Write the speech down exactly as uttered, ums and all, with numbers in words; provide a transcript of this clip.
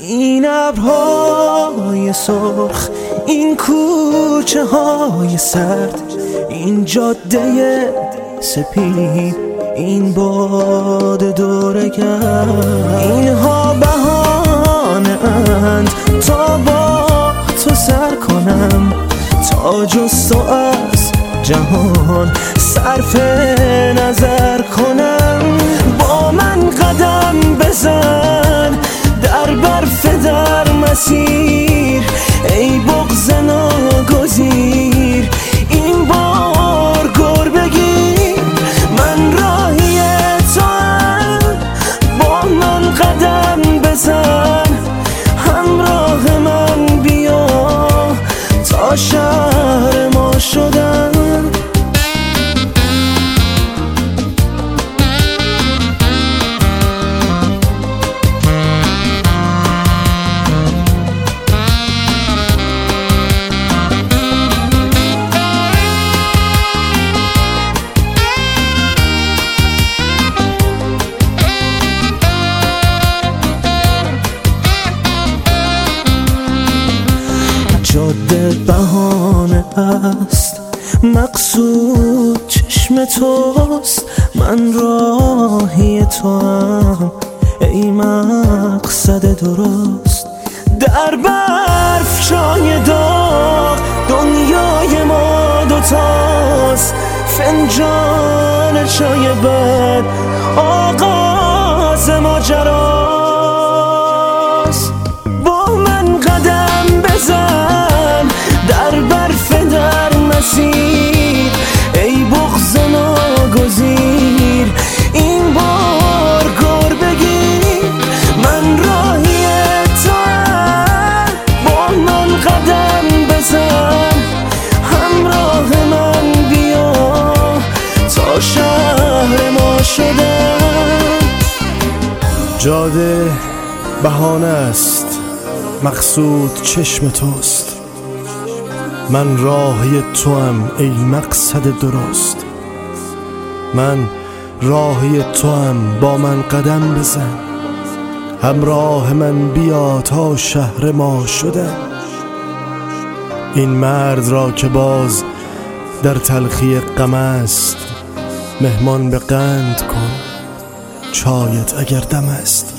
این ابرهای سرخ، این کوچه های سرد، این جاده سپید، این باد دورگرد، اینها بهانه اند تا با تو سر کنم، تا جز تو از جهان صرف نظر کنم. با من قدم بزن در برف در مسیر، ای بغض ناگزیر این بار گر بگیر. من راهی توام، با من قدم بزن، همراه من بیا تا شهر ما شدن. جاده بهانه است، مقصود چشم توست. من راهی توام، ای مقصد درست. در برف جای داغ دنیای ما دوتاست، فنجان چای بد آغاز ماجراست. با من قدم بزن در برف در مسیر، ای بغض ناگزیر این بار گر بگیر. من راهی توام، با من قدم بزن، همراه من بیا تا شهر ما شدن. جاده بهانه است، مقصود چشم توست. من راهی توام، ای مقصد درست. من راهی توام، با من قدم بزن، همراه من بیا تا شهر ما شدن. این مرد را که باز در تلخی غم است، مهمان به قند کن چایت اگر دم است.